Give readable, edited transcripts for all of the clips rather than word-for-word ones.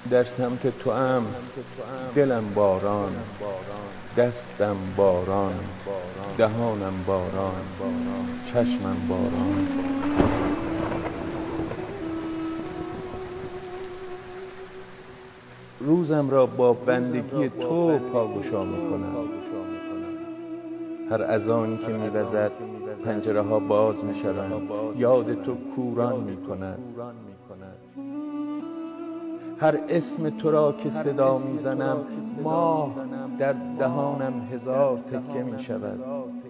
در سمت تو ام دلم باران، دستم باران، دهانم باران، چشمم باران. روزم را با بندگی تو پاگشا میکنم. هر اذانی که میوزد پنجره ها باز میشوند، یاد تو کوران میکند. هر اسم تو را که صدا میزنم، ماه در دهانم هزار تکه میشود.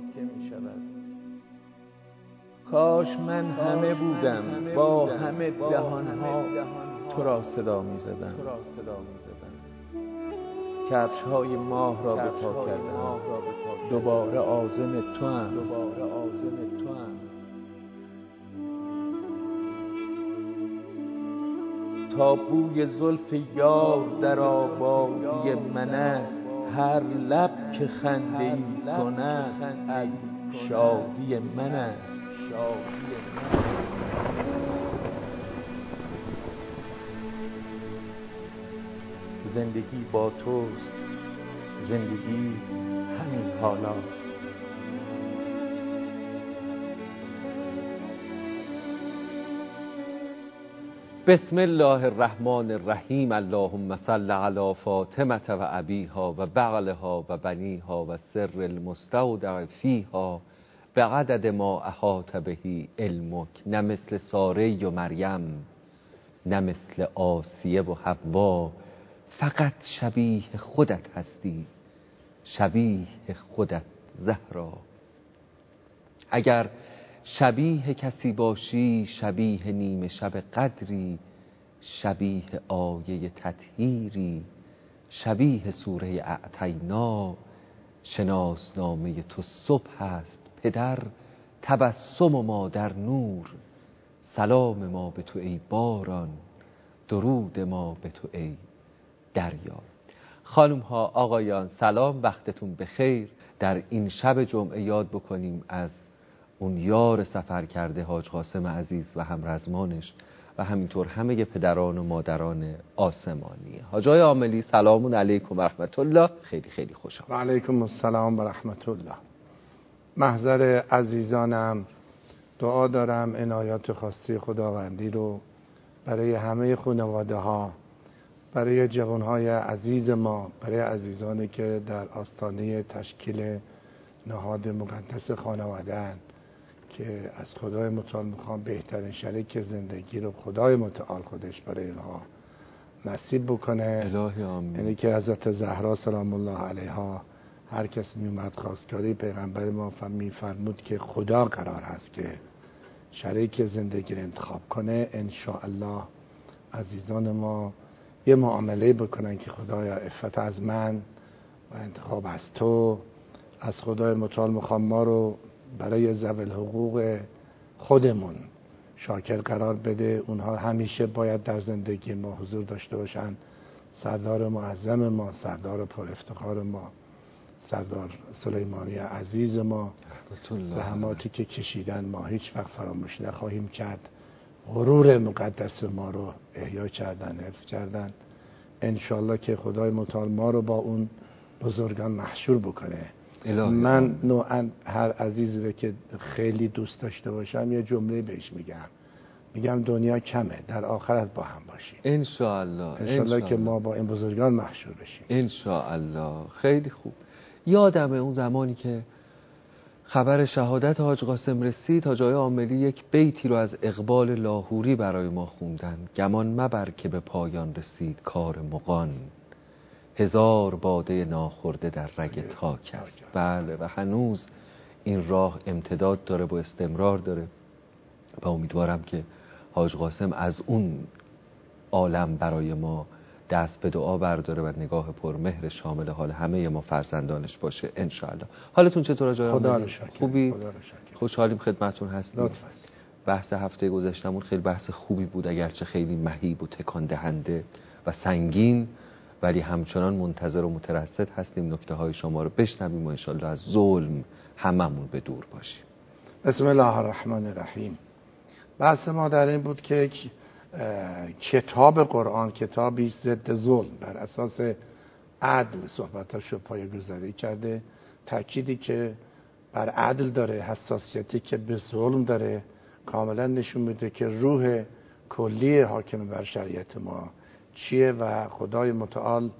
کاش من همه بودم با همه دهانها تو را صدا میزدم. کفش های ماه را به پا کردم، دوباره عازم تو ام. تا بوی زلف یار در آبادی من است، هر لب که خنده ای کند از شادی من است. زندگی با توست، زندگی همین حالاست. بسم الله الرحمن الرحیم. اللهم صل علی فاطمه و ابیها و بعلها و بنیها و سر المستودع فیها بعدد ما احاط بهی علمک. نه مثل ساره و مریم، نه مثل آسیه و حوا، فقط شبیه خودت هستی، شبیه خودت زهرا. اگر شبیه کسی باشی، شبیه نیمه شب قدری، شبیه آیه تطهیری، شبیه سوره اعطینا. شناسنامه تو صبح است پدر، تبسم و مادر نور. سلام ما به تو ای باران، درود ما به تو ای دریا. خانم ها، آقایان، سلام، وقتتون بخیر. در این شب جمعه یاد بکنیم از اون یار سفر کرده حاج قاسم عزیز و همرزمانش و همینطور همه پدران و مادران آسمانی. حاجای عاملی، سلام علیکم و رحمت الله. خیلی خیلی خوشحال. و علیکم السلام و رحمت الله. محضر عزیزانم دعا دارم عنایات خاصی خداوندی رو برای همه خانواده ها، برای جوانهای عزیز ما، برای عزیزانی که در آستانه تشکیل نهاد مقدس خانواده که از خدای متعال میخوام بهترین شریک زندگی رو خدای متعال خودش برای اینها نصیب بکنه. الهی آمین. یعنی که حضرت زهرا سلام الله علیها هر کس میومد خواستگاری پیغمبر ما میفرمود که خدا قرار هست که شریک زندگی رو انتخاب کنه. انشاءالله عزیزان ما یه معامله بکنن که خدایا عفت از من و انتخاب از تو، از خدای متعال میخوام ما رو برای ذوی الحقوق خودمون شاکر قرار بده. اونها همیشه باید در زندگی ما حضور داشته باشن. سردار معظم ما، سردار پر افتخار ما، سردار سلیمانی عزیز ما، زحماتی که کشیدن ما هیچ وقت فراموش نخواهیم کرد. غرور مقدس ما رو احیا کردن، حفظ کردن. انشالله که خدای متعال ما رو با اون بزرگان محشور بکنه. من نوعا هر عزیزی رو که خیلی دوست داشته باشم یه جمله بهش میگم دنیا کمه، در آخرت با هم باشیم انشالله که ما با این بزرگان محشور بشیم انشالله. خیلی خوب. یادمه اون زمانی که خبر شهادت حاج قاسم رسید، حاجای عاملی یک بیتی رو از اقبال لاهوری برای ما خوندن. گمان مبر که به پایان رسید کار مغان، هزار باده ناخورده در رگ تاک است. بله، و هنوز این راه امتداد داره و استمرار داره و امیدوارم که حاج قاسم از اون عالم برای ما دست به دعا برداره و نگاه پرمهر شامل حال همه ما فرزندانش باشه انشاءالله. حالتون چطور حاج عاملی؟ خدا رو شکر. خوبی؟ خوشحالیم خدمتتون هستیم. لطف است. بحث هفته گذشتمون خیلی بحث خوبی بود، اگرچه خیلی مهیب و تکان دهنده و سنگین، ولی همچنان منتظر و مترصد هستیم نکته های شما رو بشنویم و انشالله از ظلم هممون به دور باشیم. بسم الله الرحمن الرحیم. بحث ما در این بود که کتاب قرآن کتابی ضد ظلم بر اساس عدل صحبتاشو پایه‌گذاری کرده، تأکیدی که بر عدل داره، حساسیتی که به ظلم داره، کاملا نشون میده که روح کلی حاکم بر شریعت ما چیه و خدای متعال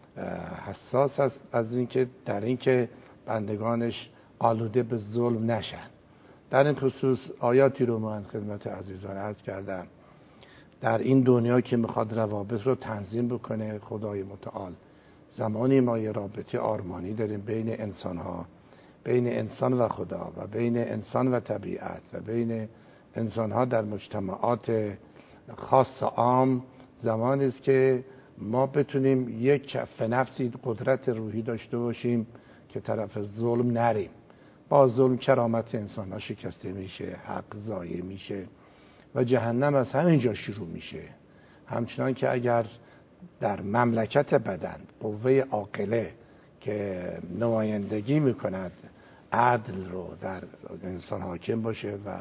حساس است از اینکه در اینکه بندگانش آلوده به ظلم نشن. در این خصوص آیاتی رو من خدمت عزیزان عرض کردم. در این دنیا که میخواد روابط رو تنظیم بکنه خدای متعال، زمانی ما یه رابطه آرمانی داریم بین انسان‌ها، بین انسان و خدا و بین انسان و طبیعت و بین انسان‌ها در مجتمعات خاص و عام، زمانی است که ما بتونیم یک کف نفسی قدرت روحی داشته باشیم که طرف ظلم نریم. با ظلم کرامت انسان‌ها شکسته میشه، حق ضایع میشه و جهنم از همینجا شروع میشه. همچنان که اگر در مملکت بدن قوه عاقله که نمایندگی میکند عدل رو در انسان حاکم باشه و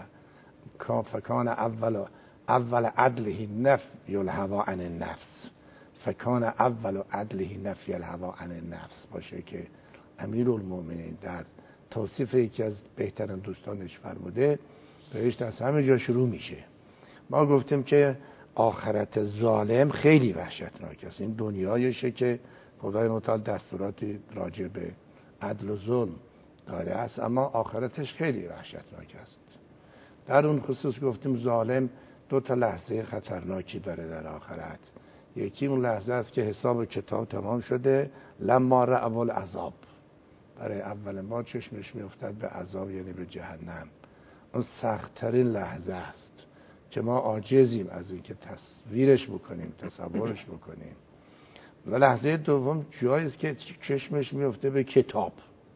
فکان اول عدله نفی الهوا عن النفس، فکان اول عدله نفی الهوا عن النفس باشه که امیرالمومنین در توصیف یکی از بهترین دوستانش فرموده بهشت از همه جا شروع میشه. ما گفتیم که آخرت ظالم خیلی وحشتناک است. این دنیایشه که خدای متعال دستوراتی راجع به عدل و ظلم داره است، اما آخرتش خیلی وحشتناک است. در اون خصوص گفتیم ظالم دو تا لحظه خطرناکی داره در آخرت. یکی اون لحظه است که حساب کتاب تمام شده، لما رأوا العذاب، برای اول ما چشمش میافتد به عذاب، یعنی به جهنم. اون سخت‌ترین لحظه است که ما عاجزیم از این که تصویرش بکنیم، تصورش بکنیم. و لحظه دوم جایی است که چشمش میفته به کتاب،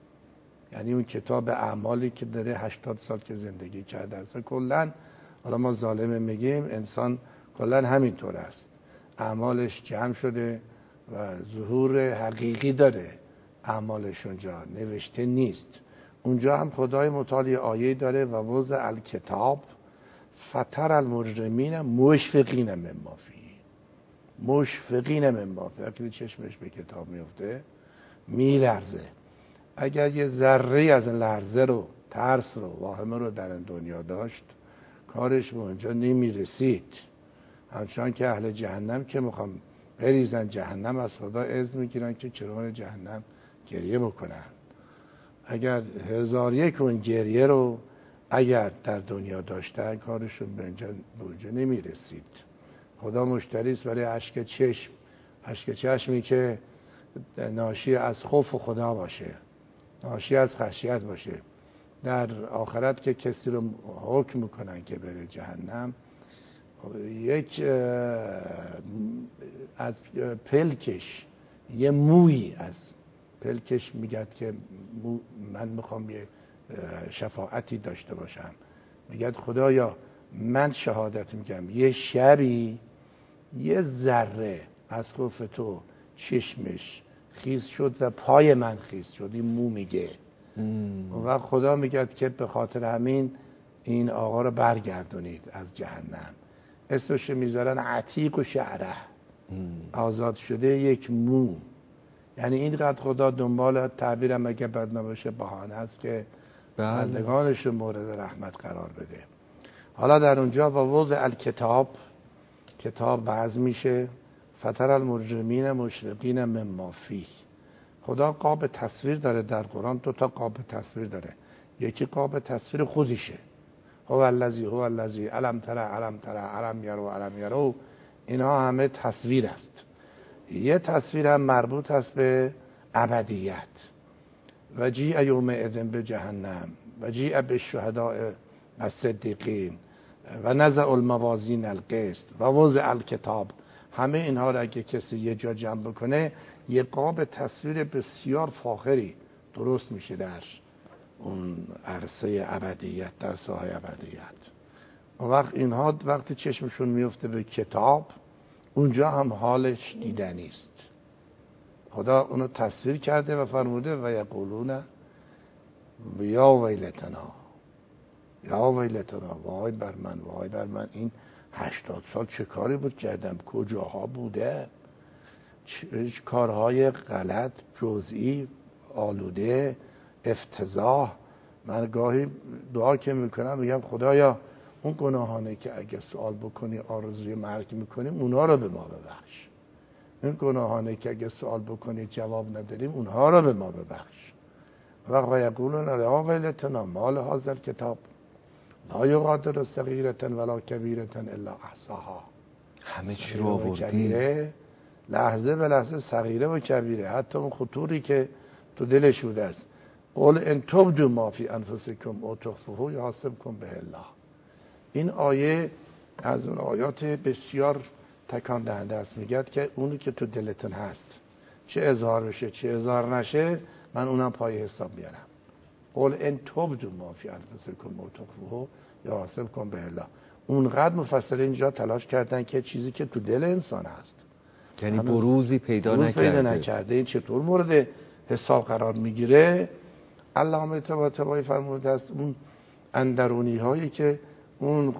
یعنی اون کتاب اعمالی که داره 80 سال که زندگی کرده است. کلاً حالا ما ظالم میگیم، انسان کلاً همینطور است، اعمالش جمع شده و ظهور حقیقی داره، اعمالش اونجا نوشته نیست. اونجا هم خدای متعال آیه داره و وضع الکتاب فتر المجرمین مشفقین مما فیه، مشفقین مما فیه. وقتی چشمش به کتاب میفته میلرزه. اگر یه ذره از لرزه رو، ترس رو، واهمه رو در این دنیا داشت، کارش به اونجا نمیرسید. همچنان که اهل جهنم که میخوام بریزن جهنم از خدا اذن میگیرن که چرا جهنم گریه بکنن. اگر 1001 اون گریه رو اگر در دنیا داشتن، کارشون به اونجا نمیرسید. خدا مشتری است برای اشک چشم، اشک چشمی که ناشی از خوف خدا باشه، ناشی از خشیت باشه. در آخرت که کسی رو حکم میکنن که بره جهنم، یک از پلکش یه موی از پلکش میگه که من میخوام یه شفاعتی داشته باشم، میگه خدایا من شهادت میگم یه شبی یه ذره از خوف تو چشمش خیز شد و پای من خیز شد. این مو میگه و خدا میگه که به خاطر همین این آقا رو برگردونید از جهنم. اسمش میذارن عتیق و شعره، آزاد شده یک مو. یعنی اینقدر خدا دنبال تعبیرم اگه بد نباشه بهانه است که بندگانش رو مورد رحمت قرار بده. حالا در اونجا با وضع الکتاب، کتاب وضع میشه، فتر المجرمین مشفقین مما فیه. خدا قاب تصویر داره در قرآن، 2 تا قاب تصویر داره. یکی قاب تصویر خودشه، هو الذی علم تره علم یرو، اینا همه تصویر است. یه تصویر هم مربوط است به ابدیت. و جیء یومئذ به جهنم و جیء بالشهداء والصدیقین و نزع الموازین القسط و وضع الکتاب. همه اینها را اگه کسی یه جا جمع بکنه، یه قاب تصویر بسیار فاخری درست میشه در اون عرصه ابدیت، در ساحه ابدیت. اون وقت اینها وقتی چشمشون میفته به کتاب، اونجا هم حالش دیدنی است. خدا اونو تصویر کرده و فرموده و یقولون یا ویلتنا، یا ویلتنا، وای بر من، وای بر من. این 80 سال چه کاری بود کردم، کجاها بوده، چه کارهای غلط، جزئی، آلوده، افتضاح. من گاهی دعا که میکنم میگم خدایا اون گناهانه که اگه سوال بکنی آرزوی مرگ میکنیم اونها رو به ما ببخش، این گناهانه که اگه سوال بکنی جواب نداریم اونها رو به ما ببخش. و یقولون یا ویلتنا ما لهذا الکتاب لا یغادر صغیرة ولا کبیرة الا احصاها. همه چی رو آوردی، لحظه به لحظه، صغیره و کبیره، حتی اون خطوری که تو دلش بوده است. قل ان تبدوا ما فی انفسکم او تخفوه یحاسبکم به الله. این آیه از اون آیات بسیار تکان دهنده است. میگه که اونی که تو دلتون هست چه اظهار بشه چه اظهار نشه من اونم پای حساب میارم. قل ان تبدوا ما فی انفسکم او تخفوه یحاسبکم به الله. اونقدر مفسرین اینجا تلاش کردن که چیزی که تو دل انسان هست یعنی بروزی پیدا نکرده این چطور مورد حساب قرار میگیره. علامه طباطبایی فرموده است اون اندرونی هایی که اون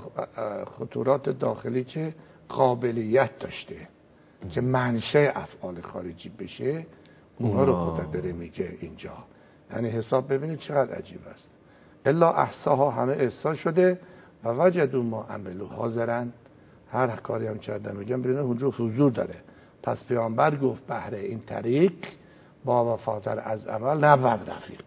خطورات داخلی که قابلیت داشته که منشأ افعال خارجی بشه اونها رو خدا داره میگه اینجا. یعنی حساب ببینید چقدر عجیب است. الا احصاها، همه احصا شده و وجدوا ما عملوا حاضرن، هر کاری هم کردن میگم ببینید اونجا حضور داره. پس پیامبر گفت بهره این طریق با وفاتر از عمل نبود رفیق،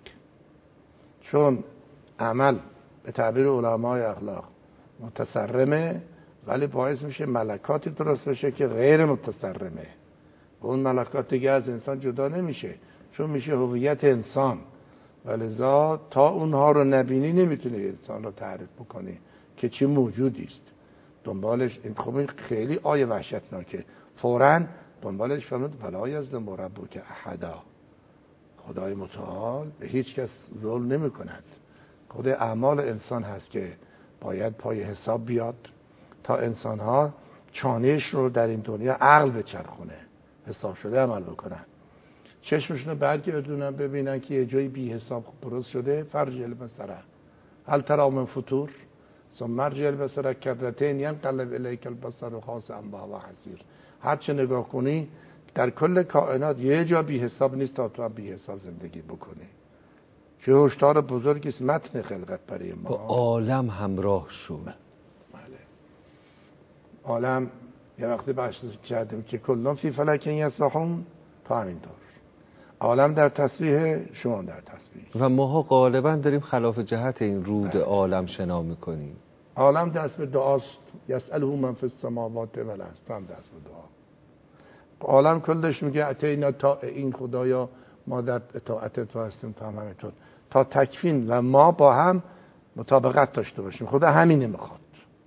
چون عمل به تعبیر علمای اخلاق متصرمه ولی باعث میشه ملکاتی درست بشه که غیر متصرمه. اون ملکات دیگه از انسان جدا نمیشه چون میشه هویت انسان، ولذا تا اونها رو نبینی نمیتونه انسان رو تعریف بکنی که چه موجودی است. دنبالش این خب خیلی آیه وحشتناکه. فوراً دنبالش فرمود فلا یظلم ربک احدا. خدای متعال به هیچ کس ظلم نمی کند. خود اعمال انسان هست که باید پای حساب بیاد تا انسان ها چانهش رو در این دنیا عقل بچرخونه، حساب شده عمل بکنن، چشمشون رو برگردونن ببینن که یه جایی بی حساب درست شده. فرج البصر هل تری من فطور ثم ارجع البصر کرتین ینقلب الیک البصر خاسئا وهو حسیر. هر چه نگاه کنی در کل کائنات یه جا بی حساب نیست تا تو هم بی حساب زندگی بکنی. چه هشدار بزرگی است متن خلقت برای ما. با عالم همراه شو. بله. عالم یه وقتی بحث کردیم که کلون فی فلک یسبحون، تا همینطور عالم در تسبیح، شما در تسبیح. و ماها غالبا داریم خلاف جهت این رود عالم شنا میکنیم. عالم دست به دعاست. یسأله من فی السماوات والارض، تو هم دست به دعا. عالم کلش میگه اتینا تا این خدایا ما در اطاعت تو هستیم، تو هم همینطور، تا تکفین و ما با هم مطابقت داشته باشیم. خدا همینه میخواد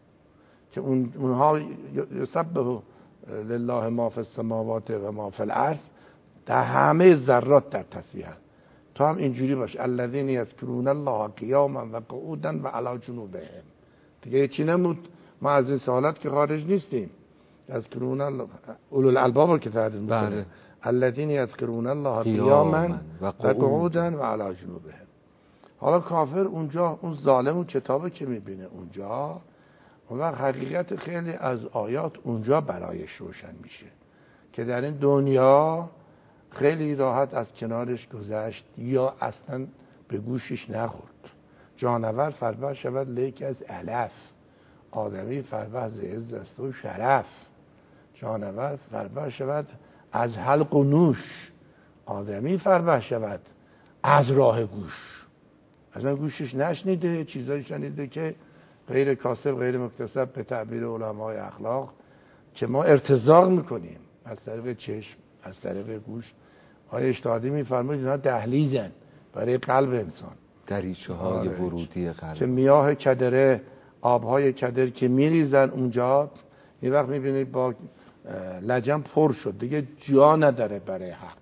که اونها یسبح لله ما فی السماوات و ما فی الارض، در همه ذرات در تسبیح. تو هم اینجوری باش. الذین یذکرون الله قیاما و قعودا و علی جنوبهم. دیگه چی نمود؟ ما از این سوالات که خارج نیستیم. یذکرون الله، اولو الالباب که تعریف میکنه. الذین یذکرون الله قیاما و قعودا و علی جنوبهم. حالا کافر اونجا اون ظالم اون کتابه که میبینه اونجا، اون وقت حقیقت خیلی از آیات اونجا برایش روشن میشه که در این دنیا خیلی راحت از کنارش گذشت یا اصلا به گوشش نخورد. جانور فربه شود لیک از علف، آدمی فربه ز عز و شرف. جانور فربه شود از حلق و نوش، آدمی فربه شود از راه گوش. اصلا گوشش نشنیده، چیزایی شنیده که غیر کاسب غیر مکتسب به تعبیر علمای اخلاق که ما ارتزاق میکنیم از طریق چشم، از طریق گوش. آیه اشتهادی میفرماید اینا دهلیزن برای قلب انسان، دریچه های ورودی قلب، که میاه کدره، آبهای کدر که میریزن اونجا، یه وقت میبینید با لجن پر شد دیگه جا نداره برای حق،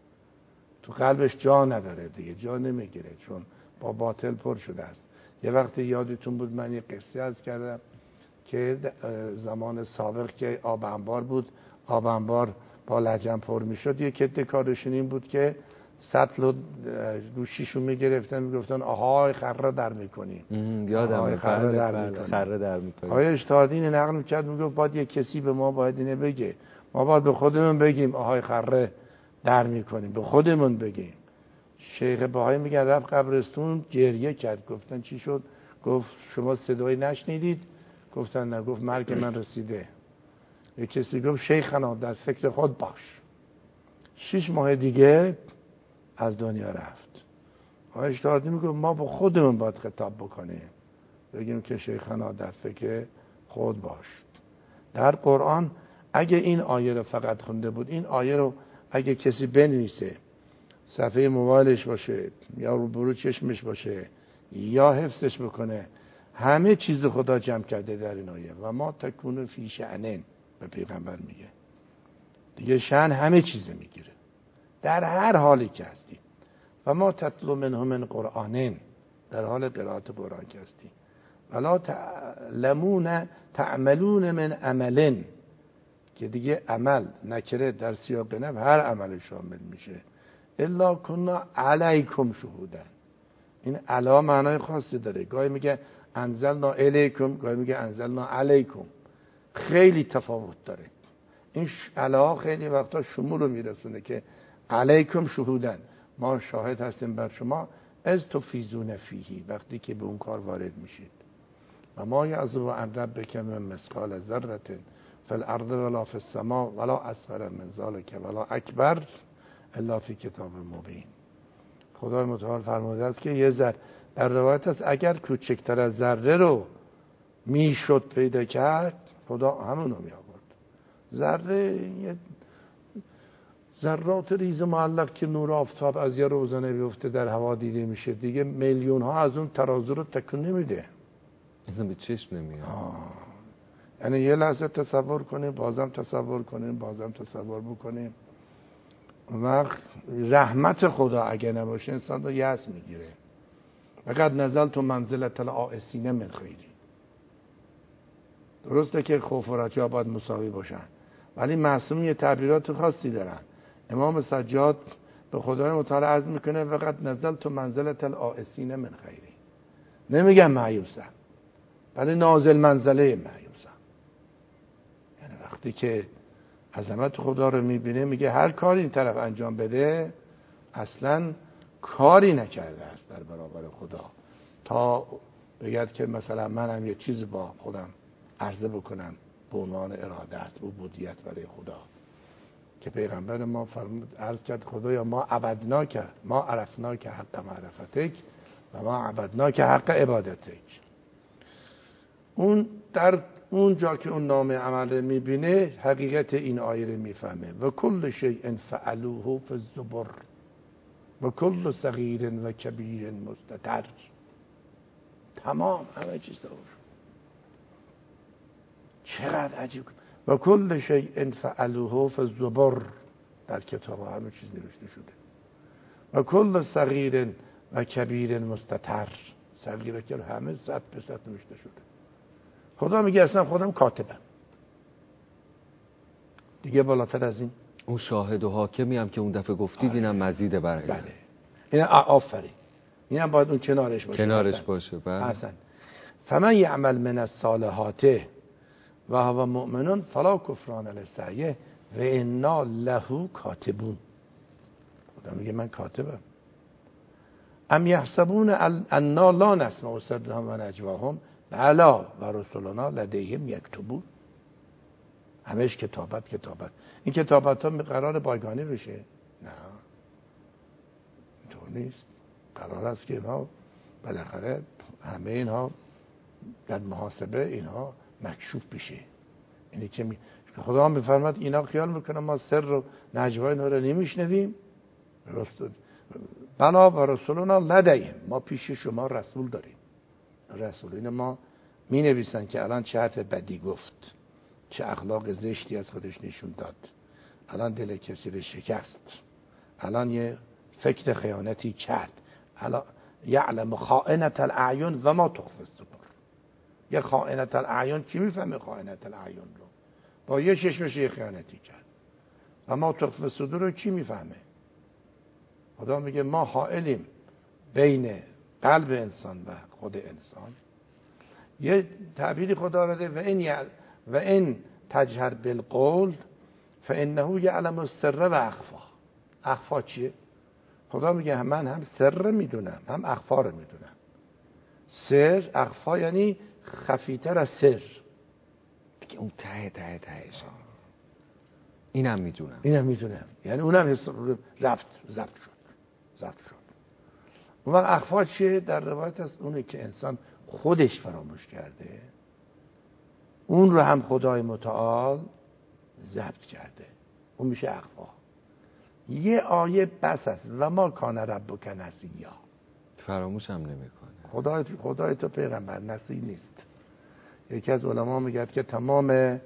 تو قلبش جا نداره دیگه، جا نمیگیره چون با باطل پر شده است. یه وقتی یادتون بود من یه قصه عرض کردم که زمان سابق که آب انبار بود، آب انبار با لجن پر میشد، یک عده کارشون این بود که سطل رو روشیشون میگرفتن میگفتن آهای خره در میکنیم. یادم خره در میکنیم. آقای اجتهادی نقل میکرد میگفت باید یک کسی به ما باید اینه بگه، ما باید به خودمون بگیم آهای خره در میکنیم، به خودمون بگیم. شیخ بهایی میگن رفت قبرستون گریه کرد. گفتن چی شد؟ گفت شما صدایی نشنیدید؟ گفتن نه. گفت مرگ من رسیده. یک کسی گفت شیخنا در فکر خود باش. 6 ماه دیگه از دنیا رفت. آقای اجتهادی میگه ما با خودمون باید خطاب بکنیم، بگیم که شیخنا در فکر خود باش. در قرآن اگه این آیه رو فقط خونده بود، این آیه رو اگه کسی بنویسه صفحه موبایلش باشه یا روبرو چشمش باشه یا حفظش بکنه، همه چیز خدا جمع کرده در این آیه. و ما تکون فی شأنن، به پیغمبر میگه دیگه شأن همه چیز میگیره در هر حالی که هستی. و ما تتلو منه من قرآنن، در حال قرائت قرآن که هستی. ولا تعملون من عملن، که دیگه عمل نکره در سیاق نفی هر عمل شامل میشه. الا کنا علیکم شهودن. این علا معنای خاصی داره. گاهی میگه انزلنا الیکم، گاهی میگه انزلنا علیکم. خیلی تفاوت داره. این علا خیلی وقتا شمول رو میرسونه که علیکم شهودن، ما شاهد هستیم بر شما، از تفیضون فیه، وقتی که به اون کار وارد میشید. و ما یعزب عن ربک من مثقال ذره فی الارض ولا فی السماء ولا اصغر من ذلک ولا اکبر الا فی کتاب مبین. خدای متعال فرموده است که یه ذره، در روایت است اگر کوچکتر از ذره رو میشد پیدا کرد خدا همون رو می آورد. ذره یه ذرات ریز معلق که نور آفتاب از یه روزنه بیفته در هوا دیده میشه، دیگه میلیون ها از اون ترازو رو تکون نمیده، اصلا به چشم نمیاد. یعنی یه لحظه تصور کنیم، بازم تصور کنیم، بازم تصور بکنیم. وقت رحمت خدا اگه نباشه انسان رو یأس میگیره. فقط نزل تو منزلت العائسین من خیری. درسته که خوف و رجا باید مساوی باشن، ولی معصوم یه تعبیرات خاصی دارن. امام سجاد به خدای متعال عرض میکنه فقط نزل تو منزلت العائسین من خیری. نمیگم مایوسم، ولی نازل منزله مایوسم. یعنی وقتی که عظمت خدا رو میبینه میگه هر کاری این طرف انجام بده اصلا کاری نکرده است در برابر خدا، تا بگید که مثلا منم یه چیزی با خودم عرضه بکنم به عنوان ارادت عبودیت برای خدا. که پیغمبر ما فرمود عرض کرد خدایا ما عبدناک، ما عرفناک حق معرفتک و ما عبدناک حق عبادتک. اون در اون جا که اون نام عمل میبینه حقیقت این آیه رو میفهمه. و کل شیء فعلوه فی الزبر و کل صغیر و کبیر مستتر. تمام همه چیز داره. چقدر عجیب. و کل شیء فعلوه فی الزبر، در کتاب همه چیز نوشته شده. و کل صغیر و کبیر مستتر، صغیر که همه صد به صد نوشته شده. خدا میگه اصلا خودم کاتبم. دیگه بالاتر از این اون شاهد و حاکمی هم که اون دفعه گفتید اینم مزیده برای بله. این آفرین، اینم باید اون کنارش باشه. بله. حسن. فمن یعمل من الصالحات و هو مؤمن فلا کفران لسعیه و انا له کاتبون. خدا میگه من کاتبم. ام یحسبون انا لا نسمع سرهم و نجواهم بلا و رسولنا لدیهم یکتبون. همش کتابت. این کتابت ها قرار بایگانی بشه؟ نه، اینطور نیست. قرار است که اینها بالاخره همه اینها در محاسبه اینها مکشوف بشه. اینی که خدا هم بفرماد اینا خیال میکنن ما سر و نجوای اینا رو نمیشنویم. بلا و رسولنا لدیهم، ما پیش شما رسول داریم. رسولین ما می نویسن که الان چه حرف بدی گفت، چه اخلاق زشتی از خودش نشون داد، الان دل کسی رو شکست، الان یه فکر خیانتی کرد، الان یعلم خائنة الاعین و ما تخفی الصدور. یه خائنة الاعین کی میفهمه؟ خائنة الاعین رو با یه چشمش یه خیانتی کرد. و ما تخفی الصدور رو کی میفهمه؟ خدا میگه ما حائلیم بین قلب انسان و خود انسان. یه تعبیری خدا داده و این تجهر بالقول فانه یعلم السر و اخفا. اخفا چیه؟ خدا میگه من هم سر میدونم هم اخفا رو میدونم. سر، اخفا یعنی خفیتر از سر، دیگه اون تهشه. اینم میدونم یعنی اونم ضبط شد. اون وقت اخفا چیه؟ در روایت است اونه که انسان خودش فراموش کرده، اون رو هم خدای متعال ضبط کرده، اون میشه اخفا. یه آیه بس است و ما کان ربک نسیا، فراموش هم نمیکنه. خدای تو پیغمبر نسی نیست. یکی از علما میگه که تمام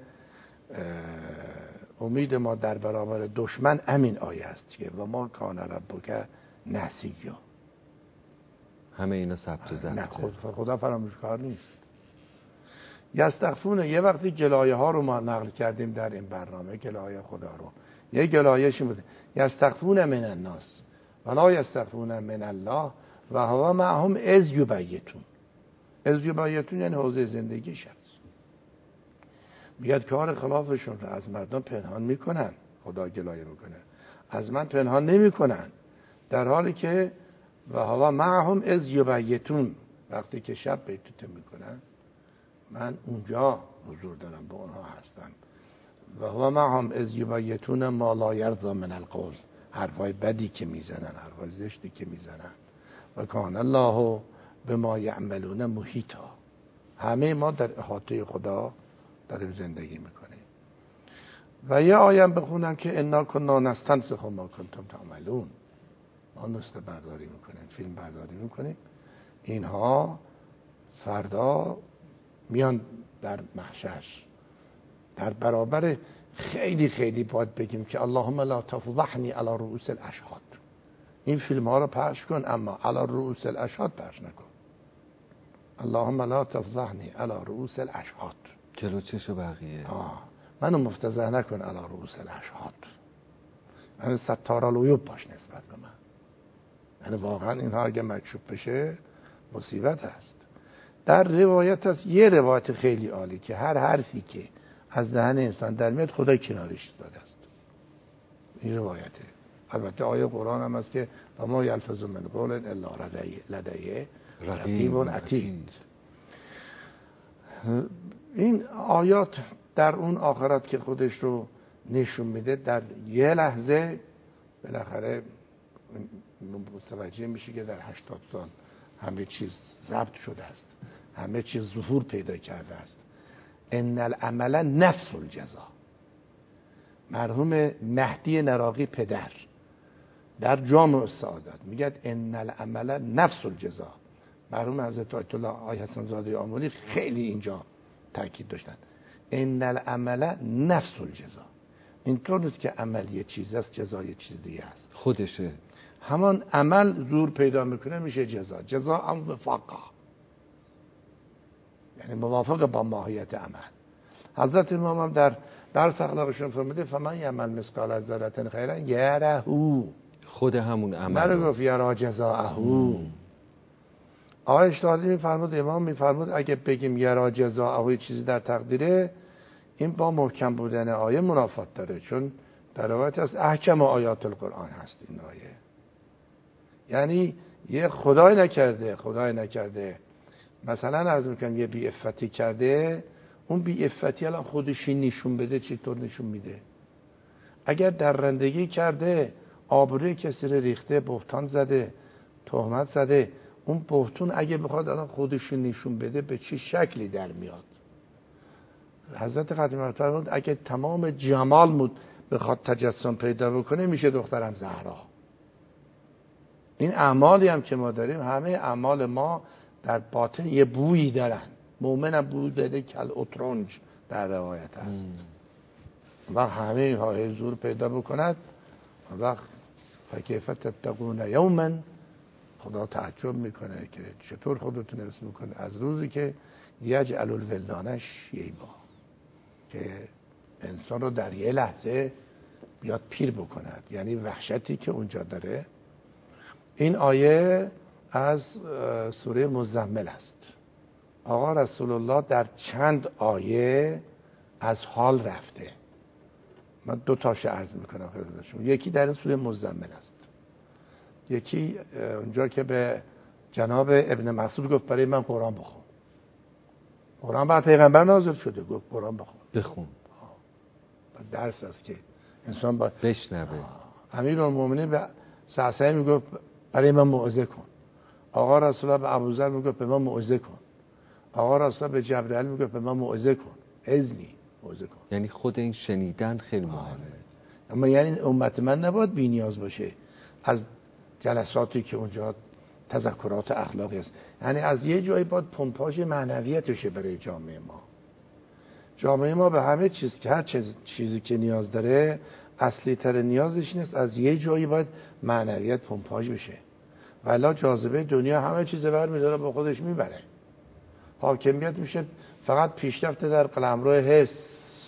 امید ما در برابر دشمن همین آیه است که و ما کان ربک نسیا. همه اینا ثبت و ضبطه. نه خدا فراموشکار نیست. یستخفون، یه وقتی گلایه ها رو ما نقل کردیم در این برنامه، گلایه خدا رو، یه گلایه‌شی بوده یستخفون من الناس ولا یستخفون من الله و هو معهم اذ یبیتون یعنی حوزه زندگیش هست. میگه کار خلافشون رو از مردم پنهان میکنن، خدا گلایه میکنه از من پنهان نمیکنن، در حالی که و هو معهم اذ یبیتون، وقتی که شب بیتوته میکنن من اونجا حضور دارم، با اونها هستم. و هو معهم اذ یبیتون ما لا یرضی من القول، حرفای بدی که میزنن، حرفای زشتی که میزنن. و کان الله بما یعملون محیطا، همه ما در احاطه خدا داریم زندگی میکنیم. و یه آیم بخونم که انا کنا نستنسخ ما کنتم تعملون، ما نسخه برداری میکنیم، فیلم برداری میکنیم، اینها فردا میان در محشر در برابر خیلی خیلی باید بگیم که اللهم لا تفضحنی علی رؤوس الاشهاد. این فیلم ها رو پخش کن اما علی رؤوس الاشهاد پخش نکن. اللهم لا تفضحنی علی رؤوس الاشهاد، جلو چشم بقیه منو مفتضح نکن علی رؤوس الاشهاد. من ستار العیوب باش نسبت به من. یعنی واقعا اینها اگه مکشوف بشه مصیبت هست. در روایت هست، یه روایت خیلی عالی که هر حرفی که از دهن انسان در میاد خدا کنارش داده است. این روایته. البته آیه قرآن هم هست که و ما یلفظ من قول الا لدیه رقیب عتید. این آیات در اون آخرت که خودش رو نشون میده، در یه لحظه بالاخره متوجه میشه که در 80 سال همه چیز ضبط شده است، همه چیز ظهور پیدا کرده است. ان العمل نفس الجزا. مرحوم مهدی نراقی پدر در جامع السعادت میگه ان العمل نفس الجزا. مرحوم حضرت آیت الله آی حسن زاده آملی خیلی اینجا تاکید داشتن، ان العمل نفس الجزا. اینطور نیست که عمل یه چیز است جزا یه چیز دیگه است، خودشه. همان عمل زور پیدا میکنه میشه جزا. جزا هم وفاقا، یعنی موافق با ماهیت عمل. حضرت امام هم در درس اخلاقشون فرموده فمن یعمل مثقال ذره خیرا یره، خود همون عمل نرو گفت یرا جزاءه. آقای اشتالی میفرمود، امام میفرمود اگه بگیم یرا جزاءه چیزی در تقدیره، این با محکم بودن آیه منافات داره، چون در روایت از احکم آیات القرآن هست این آیه. یعنی یه خدای نکرده مثلا عرض میکنم یه بی افتی کرده، اون بی افتی الان خودشی نشون بده چطور نشون میده؟ اگر درندگی کرده، آبروی کسی رو ریخته، بهتان زده، تهمت زده، اون بهتون اگه بخواد الان خودشی نشون بده به چه شکلی در میاد؟ حضرت خاتمه فرمود اگه تمام جمال بخواد تجسم پیدا بکنه میشه دخترم زهرا. این اعمالی هم که ما داریم، همه اعمال ما در باطن یه بویی دارن. مومنم بوی داده کل اترنج در روایت هست. و همه اینها حضور پیدا بکند و فکیف تتقون یوما، خدا تعجب میکنه که چطور خودتون حفظ میکنه از روزی که یجعل الولدان شیبا، که انسان رو در یه لحظه بیاد پیر بکند. یعنی وحشتی که اونجا داره این آیه از سوره مزمل است. آقا رسول الله در چند آیه از حال رفته. من دو تاش عرض میکنم خدمتشون. یکی در این سوره مزمل است، یکی اونجا که به جناب ابن مسعود گفت برای من قرآن بخون. قرآن بر پیغمبر نازل شده، گفت قرآن بخون. درس است که انسان باید بشنوه. امیرالمومنین به سعسعه میگفت برای من موعظه کن. آقا رسول الله به ابوذر میگفت به من موعظه کن. آقا رسول الله به جبرئیل میگفت به من موعظه کن. اذنی موعظه کن. یعنی خود این شنیدن خیلی مهمه. اما یعنی امت من نباید بی نیاز باشه از جلساتی که اونجا تذکرات اخلاقی است. یعنی از یه جایی باید پمپاژ معنویتشه برای جامعه ما. جامعه ما به همه چیز که هر چیزی که نیاز داره، اصلی تر نیازش نیست، از یه جایی باید معنویت پمپاژ بشه. والا جاذبه دنیا همه چیز برمی‌داره با خودش میبره. حاکمیت میشه فقط پیشرفت در قلمرو حس.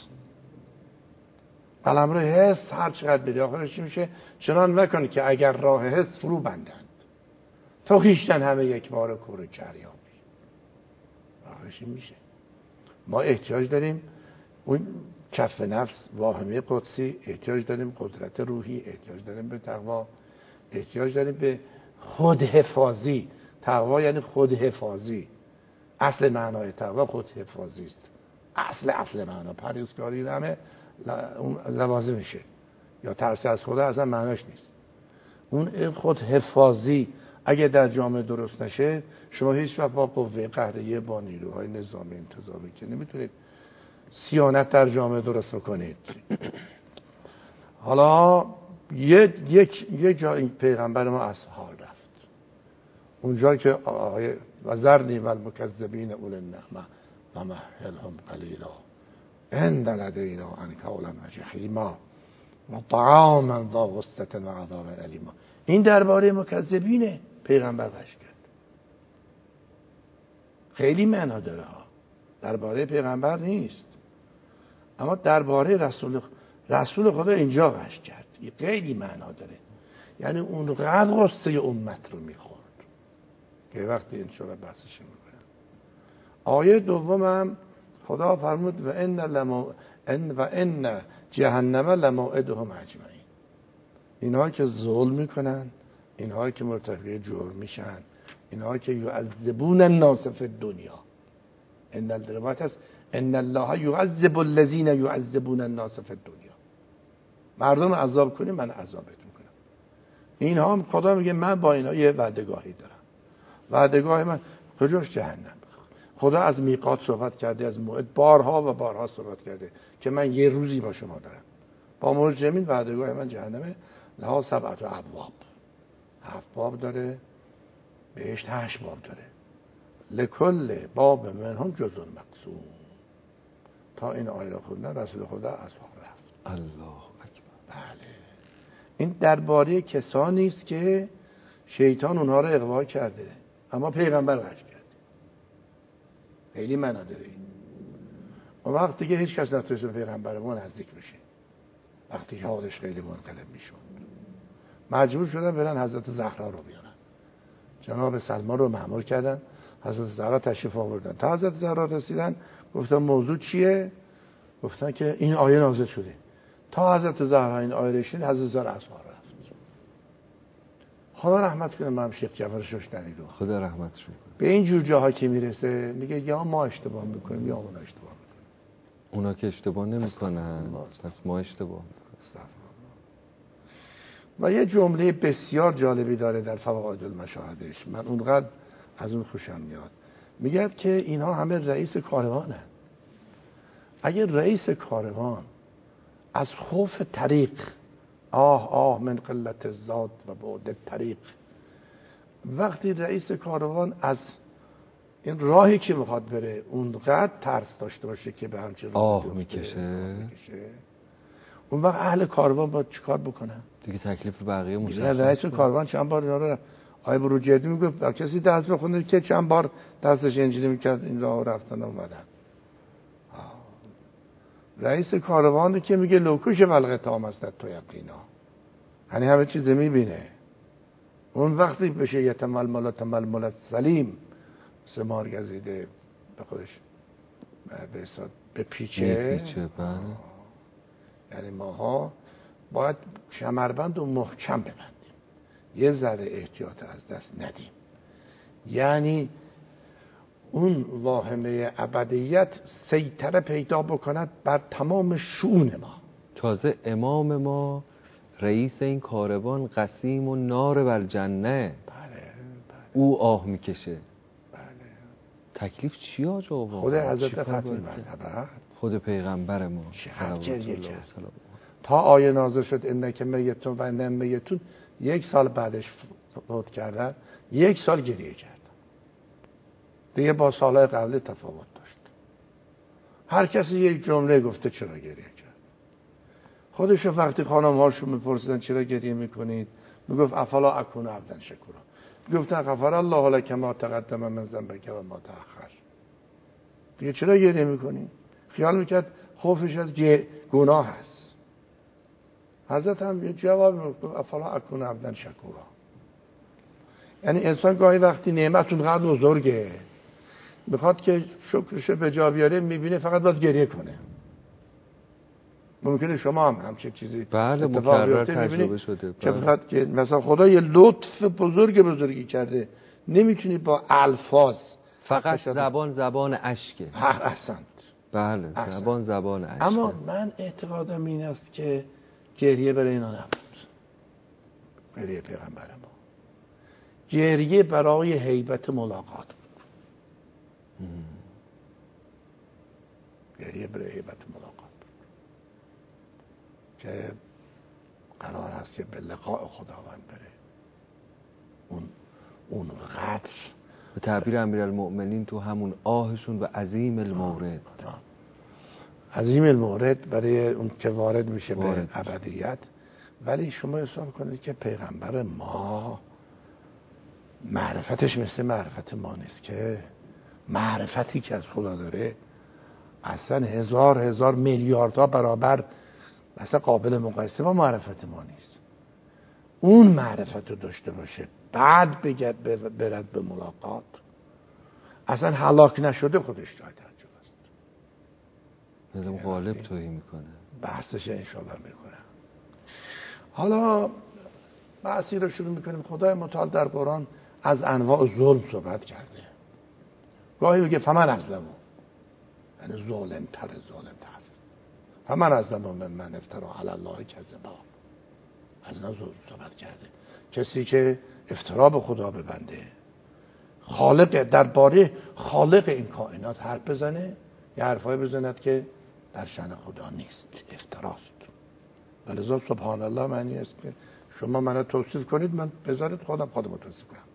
قلمرو حس هر چقدر بده آخرش میشه چنان نکنه که اگر راه حس فرو بندند تا خیشتن همه یک بار کره کریابی. آخرش میشه. ما احتیاج داریم اون کف نفس، واهمه قدسی، احتیاج داریم قدرت روحی، احتیاج داریم به تقوا، احتیاج داریم به خودحفاظی. تقوا یعنی خودحفاظی. اصل معنای تقوا خودحفاظی است. اصل معنا پرهیزکاری همه اون لوازم میشه. یا ترس از خدا اصلا معناش نیست. اون خودحفاظی اگه در جامعه درست نشه، شما هیچ وقت با قوه قهریه، با نیروهای نظامی انتظامی که نمیتونید صیانت در جامعه درست بکنید. حالا یک جا این پیغمبر ما از حال رفت. اونجا که و ذرنی و المکذبین اول النعمه و مهلهم قلیلا ان لدینا انکالا و جحیما و طعاما ذا غصة و عذابا الیما. این درباره مکذبینه پیغمبر غش کرد. خیلی معنا داره ها. درباره پیغمبر نیست، اما درباره رسول خدا اینجا غش کرد. خیلی معنا داره. یعنی اونقدر غصه امت رو میخورد که وقتی انشاءالله بحثش میکنم. آیه دومم خدا فرمود و ان جهنم لموعدهم اجمعین. اینها که ظلم میکنن، اینها که مرتکب جرم میشن، اینها که یعذبون الناس فی الدنیا، ان الروایت است ان الله یعذب الذین یعذبون الناس فی الدنیا. مردم عذاب کنیم من عذابتون کنم. اینها هم خدا میگه من با اینها یه وعدهگاهی دارم. وعدهگاه من کجاش؟ جهنم. خدا از میقات صحبت کرده، از موعد بارها و بارها صحبت کرده که من یه روزی با شما دارم. با مجرمین وعدهگاه من جهنمه. لها 7 ابواب. 7 باب داره، بهشت 8 باب داره. لکل باب منهم جزء مقسوم. تا این آیه را خوندن رسول خدا از حال رفت. الله اکبر. بله. این درباره کسانی است که شیطان اونها را اغوا کرده، اما پیغمبر غش کرده. خیلی معنا داره. اون وقت دیگه هیچ کس نتونست به پیغمبر ما نزدیک بشه. وقتی حالش خیلی منقلب میشد، مجبور شدن برن حضرت زهرا رو بیارن. جناب سلمان رو مأمور کردن، حضرت زهرا تشریف آوردن. تا حضرت زهرا رسیدن گفتن موضوع چیه؟ گفتن که این آیه نازل شده. تا حضرت زهرا این آیه رسید، حضرت زهرا از حال رفت. خدا رحمت کنه من شیخ جعفر ششتری رو. خدا رحمتش کنه. به این جور جاها که میرسه میگه یا ما اشتباه میکنیم یا اونا اشتباه میکنیم. اونا که اشتباه نمیکنن پس ما اشتباه میکنیم. و یه جمله بسیار جالبی داره در فواید المشاهدش، من اونقدر از اون خوشم میاد. میگه که اینها همه رئیس کاروانن. اگر رئیس کاروان از خوف طریق، آه من قلت الزاد و بعد طریق، وقتی رئیس کاروان از این راهی که میخواد بره اونقدر ترس داشته باشه که به همچین آه میکشه، اون وقت اهل کاروان باید چیکار بکنن؟ دیگه تکلیف بقیه مشخص. رئیس کاروان چند بار اینا رو آیه بروجردی میگفت کسی دست بخونه که چند بار دستش اینجوری میکرد این راه رفتن و اومدن. رئیس کاروانی که میگه لوکوش ولقه تام است تو یقینا، یعنی همه چیز میبینه. اون وقتی بشه یتمل مال سلیم سمار گزیده به خودش به پیچه بله. یعنی ماها باید کمربند و محکم ببندیم، یه ذره احتیاط از دست ندیم. یعنی اون واهمه ابدیت سیطره پیدا بکند بر تمام شؤون ما. تازه امام ما رئیس این کاروان قسیم و نار بر جنه. بله. او آه میکشه. بله. تکلیف چی آجا؟ خود حضرت ختم مرتبه، خود پیغمبر ما چقدر گریه کرد تا آیه نازل شد انک میتون و انهم میتون. 1 سال بعدش فوت کردن، 1 سال گریه کرد. دیگه با سالهای قبلی تفاوت داشت. هر کسی یک جمله گفته چرا گریه کرد. خودش وقتی خانم هاشون میپرسیدن چرا گریه میکنید، میگفت افلا اکون عبدا شکورا. گفتن غفر الله لک ما تقدم من ذنبک و ما تأخر. دیگه چرا گریه میکنی؟ خیال میکرد خوفش از گناه هست. حضرت هم یه جواب میگفت افلا اکون عبدا شکورا. یعنی انسان گاهی وقتی نعمت اونقدر بزرگه میخواد که شکرش به جا بیاره، میبینه فقط باید گریه کنه. ممکنه شما هم همچین چیزی بله مکرر تجربه شده که فقط که مثلا خدا یه لطف بزرگی کرده، نمیتونی با الفاظ فقط زبان اشکه. احسنت. بله زبان اشکه. اما من اعتقادم این است که گریه برای اینا نبود. گریه پیغمبر ما گریه برای هیبت ملاقات بود. گریه برای هیبت ملاقات بود که قرار هست که به لقاء خداوند بره. اون قدر به تعبیر امیرالمؤمنین تو همون آهشون و عظیم المورد. عظیم المورد برای اون که وارد میشه به ابدیت. ولی شما حساب کنید که پیغمبر ما معرفتش مثل معرفت ما نیست، که معرفتی که از خدا داره اصلا هزار میلیاردها برابر اصلا قابل مقایسه با معرفت ما نیست. اون معرفت رو داشته باشه بعد برد به ملاقات، اصلا هلاک نشده خودش جای تعجب است. نظام غالب توهی میکنه. بحثش انشاءالله میکنه. حالا بحثی رو شروع میکنیم. خدای متعال در قرآن از انواع ظلم صحبت کرده. گاهی میگه فمن ازلمو، یعنی ظالم تر. فمن ازلمو من افترا علی الله کذبا. از اینا صحبت کرده. کسی که افترا به خدا ببنده، خالق درباره خالق این کائنات حرف بزنه، یه حرفای بزند که در شأن خدا نیست، افتراست. ولذا سبحان الله معنی است که شما منو توصیف کنید، من بذارید خودم توصیف کنم.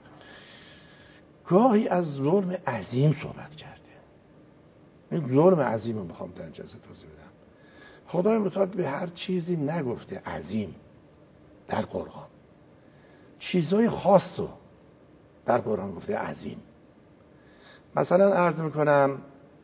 گاهی از ظلم عظیم صحبت کرده. این ظلم عظیم رو میخوام در جلسه توضیح بدم. خدای متعال به هر چیزی نگفته عظیم در قرآن، چیزای خاص رو در قرآن گفته عظیم. مثلا عرض میکنم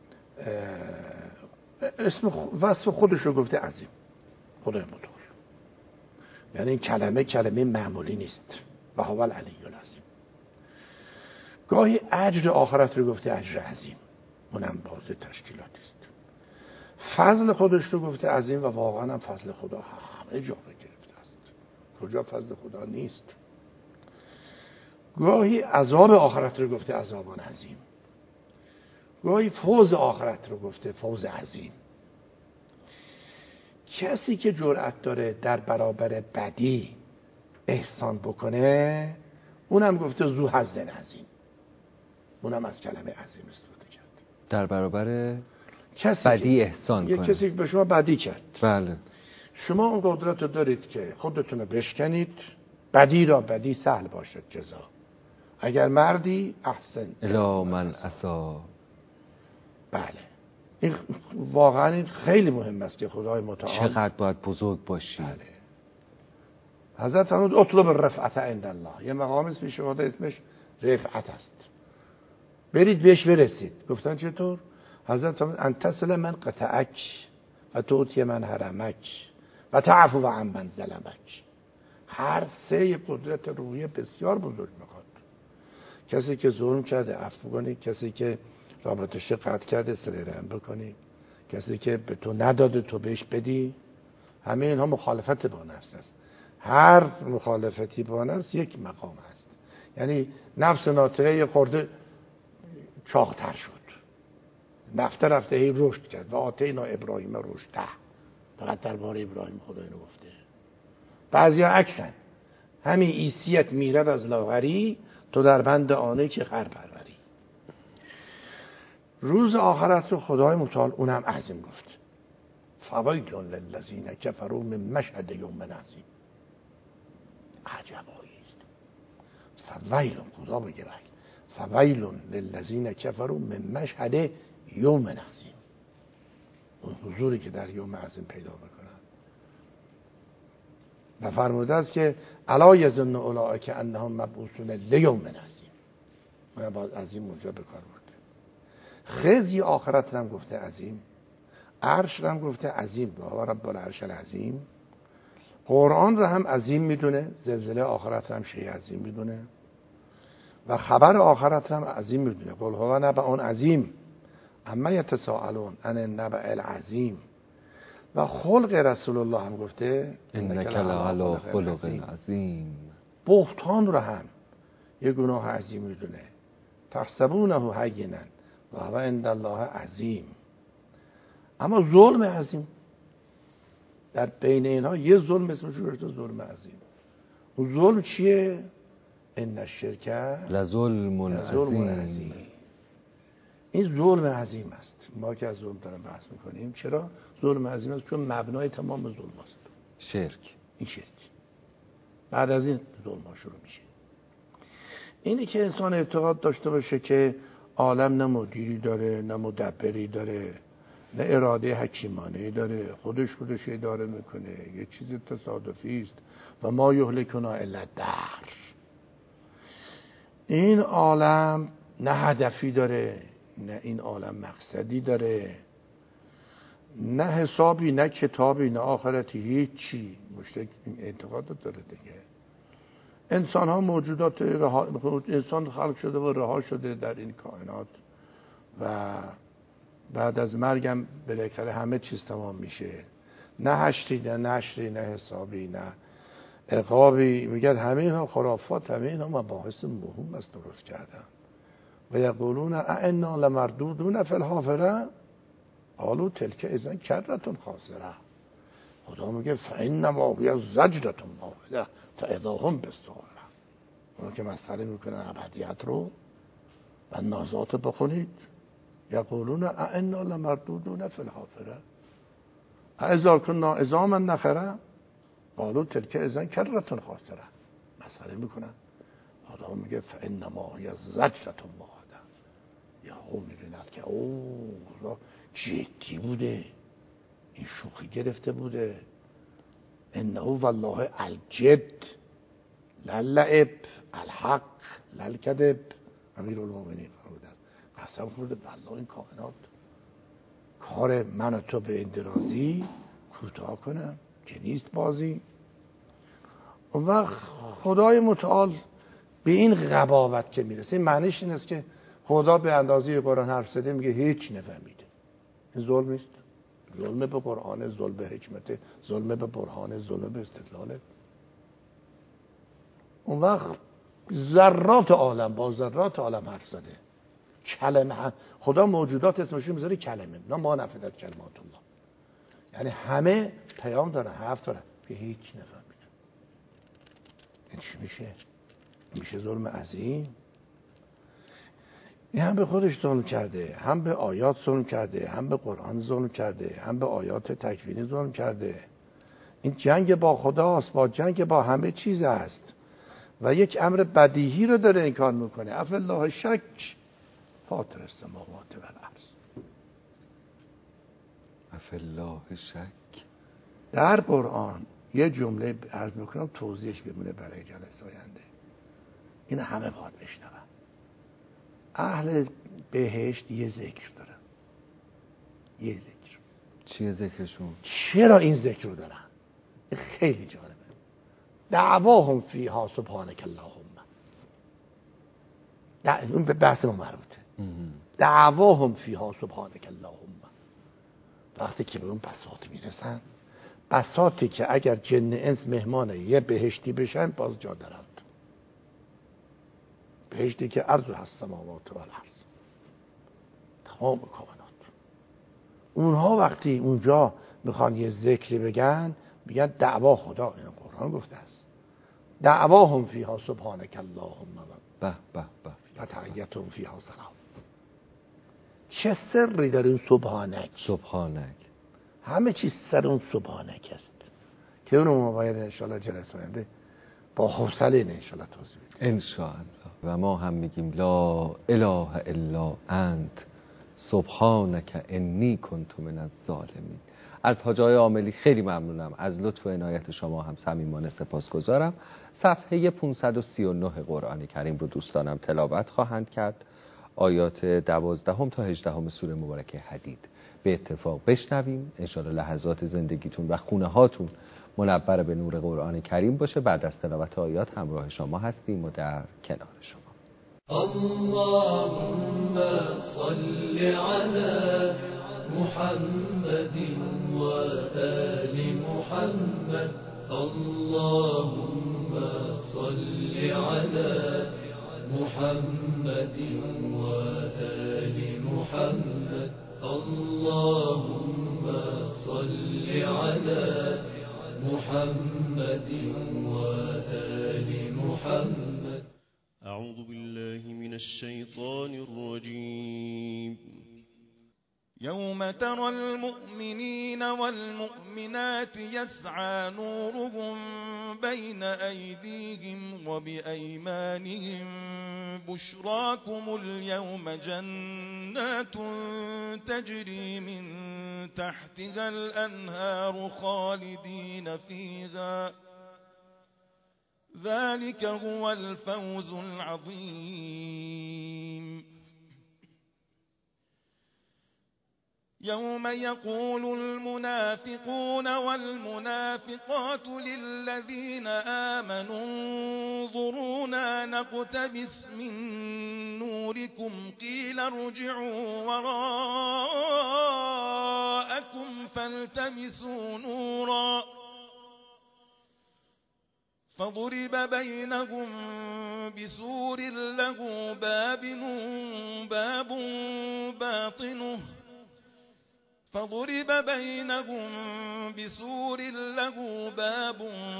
وصف خودش رو گفته عظیم، خدای متعال. یعنی این کلمه معمولی نیست. و هو العلی العظیم. گاهی اجر آخرت رو گفته اجر عظیم، اونم باز تشکیلاتی است. فضل خودش رو گفته عظیم و واقعا هم فضل خدا همه جا رو گرفته است. کجا فضل خدا نیست؟ گاهی عذاب آخرت رو گفته عذابان عظیم. گاهی فوز آخرت رو گفته فوز عظیم. کسی که جرأت داره در برابر بدی احسان بکنه، اونم گفته ذو حظ عظیم. اونم از کلمه عظیم استفاده کرد. در برابر کسی بدی احسان کنه. کسی که به شما بدی کرد، بله، شما اون قدرت رو دارید که خودتون رو بشکنید، بدی را بدی سهل باشد جزا. اگر مردی احسن الا من اسا. بله، این واقعا این خیلی مهم است که خدای متعال چقدر باید بزرگ باشی. بله. حضرت فرمود اطلب الرفعت عند الله. یه مقامی است پیش خدا اسمش رفعت است، برید بهش برسید. گفتن چطور؟ حضرت فرمود ان تصل من قطعک و تعطی من حرمک و تعفو عن من ظلمک. هر سه قدرت روحی بسیار بزرگ میخواد. کسی که ظلم کرده عفو کنی، کسی که رابطش قطع کرده صله رحم بکنی، کسی که به تو نداده تو بهش بدی. همه اینها مخالفت با نفس است. هر مخالفتی با نفس یک مقام است. یعنی نفس ناطقه یه خورده چاق‌تر شد، رفته هی رشد کرد. و آتینا ابراهیم رشده، فقط درباره ابراهیم خدا اینو گفته. بعضیا عکسن، همین عیسیت میرد از لاغری، تو در بند آنه که خر پروری. روز آخرت رو خدای متعال اونم عظیم گفت. فویل للذین کفروا من مشهد یوم عظیم. عجبایی است. فویل، خدا بگه فویل للذین کفروا من مشهد یوم عظیم. اون حضوری که در یوم عظیم پیدا میکنن. و فرموده است که الا یظن اولئک انهم مبعوثون لیوم عظیم. من باز عظیم اونجا به کار برده. خزی آخرت هم گفته عظیم، عرش هم گفته عظیم، و رب العرش العظیم. قرآن رو هم عظیم میدونه، زلزله آخرت هم شیء عظیم میدونه، و خبر آخرت هم عظیم میدونه. قل هو نبأ عظیم اما یتساءلون عن النبأ العظیم. و خلق رسول الله هم گفته انک لعلی خلق عظیم. بهتان رو هم یه گناه عظیم میدونه. تحسبونه هینا و هو عند الله عظیم. اما ظلم عظیم در بین اینها یه ظلم اسمش رو گذاشته ظلم عظیم. اون ظلم چیه؟ ان الشرک لظلم عظیم. این ظلم عظیم است. ما که از ظلم داریم بحث میکنیم. چرا ظلم عظیم است؟ چون مبنای تمام ظلم است شرک. این شرک. بعد از این ظلم ها شروع میشه. اینی که انسان اعتقاد داشته باشه که عالم نه مدیری داره، نه مدبری داره، نه اراده حکیمانه داره، خودش اداره میکنه، یه چیز تصادفی است و ما یهلکنا الا الدهر. این عالم نه هدفی داره، نه این عالم مقصدی داره، نه حسابی، نه کتابی، نه آخرتی، هیچی. مشترک این اعتقاد داره دیگه. انسان ها موجودات انسان خلق شده و رها شده در این کائنات و بعد از مرگم بالاخره همه چیز تمام میشه. نه حشری، نه نشری، نه حسابی، نه عقابی. میگن همه اینا خرافات، همه اینا مباحث مهم است درست کردن. و یقولون ائنا لمردودون فی الحافره قالوا تلک اذا کرة خاسره. خدا میگه فانما هی زجرة واحده فاذا هم بالساهره. اونا که مسخره میکنن ابدیت رو و نازات بخونید. یقولون ائنا لمردودون فی الحافره اذا کنا عظاما نخره قالوا تلک اذا کرة خاسره. مسخره میکنن. خدا میگه فانما هی زجرة واحده. یا او میبیند که او جدی بوده، این شوخی گرفته بوده. انه والله الجد للعب الحق للکذب. امیرالمومنین فرموده قسم خورده والله این کائنات کار من و تو به این درازی کوتاه کنم که نیست بازی. اون وقت خدای متعال به این غباوت که میرسه، معنیش این است که خدا به اندازه قرآن حرف زده میگه هیچ نفهمیده. این ظلم است. ظلم به قرآن، ظلم به حکمت، ظلم به برهان، ظلم به استدلال. اون وقت ذرات عالم با ذرات عالم حرف زده. کلمه خدا موجودات اسمش میذاره کلمه. نه ما نفدت کلمات الله. یعنی همه پیام داره، حرف داره که هیچ نفهمیده. این چی میشه؟ میشه ظلم عظیم. این هم به خودش ظلم کرده، هم به آیات ظلم کرده، هم به قرآن ظلم کرده، هم به آیات تکوینی ظلم کرده. این جنگ با خداست، با جنگ با همه چیز است و یک امر بدیهی رو داره این کار میکنه. اف الله شک فاطر السماوات و الارض. اف الله شک. در قرآن یه جمله عرض میکنم توضیحش بمونه برای جلسه آینده. این همه باید بشنون. اهل بهشت یه ذکر دارن. یه ذکر. چیه ذکرشون؟ چرا این ذکر رو دارن؟ خیلی جالبه. دعواهم فیها سبحانک اللهم. اون به بحث ما مربوطه. دعواهم فیها سبحانک اللهم. وقتی که به اون بساط میرسن، بساطی که اگر جن انس مهمان یه بهشتی بشن باز جا دارند، بهشتی که عرض هست سماوات و الارض، تمام کائنات. اونها وقتی اونجا میخوان یه ذکری بگن، میگن دعوا خدا. این قرآن گفته است دعواهم فیها سبحانک اللهم به به به و تحیتهم فیها سلام. چه سری در این سبحانک؟ سبحانک همه چیز سر اون سبحانک است که اونو ما باید انشاءالله جلسه آینده با حوصله انشاءالله توضیح بدیم انشاءالله. و ما هم میگیم لا اله الا انت سبحانک انی کنت من الظالمین. از حاج آقای عاملی خیلی ممنونم، از لطف و عنایت شما هم صمیمانه سپاسگزارم. صفحه 539 قرآن کریم رو دوستانم تلاوت خواهند کرد. آیات 12 تا 18 سوره مبارکه حدید به اتفاق بشنویم. انشاءالله لحظات زندگیتون و خونه هاتون منور به نور قرآن کریم باشه. بعد از تلاوت آیات همراه شما هستیم و در کنار شما. اللهم صل على محمد و آل محمد. اللهم صل على محمد و آل محمد. اللهم صل على محمد و آل محمد. أعوذ بالله من الشيطان الرجيم. يوم ترى المؤمنين والمؤمنات يسعى نورهم بين أيديهم وبأيمانهم بشراكم اليوم جنات تجري من تحتها الأنهار خالدين فيها ذلك هو الفوز العظيم. يوم يقول المنافقون والمنافقات للذين آمنوا انظرونا نقتبس من نوركم قيل ارجعوا وراءكم فالتمسوا نورا فضرب بينهم بسور له باب باطنه فضرب بينهم بسور له باب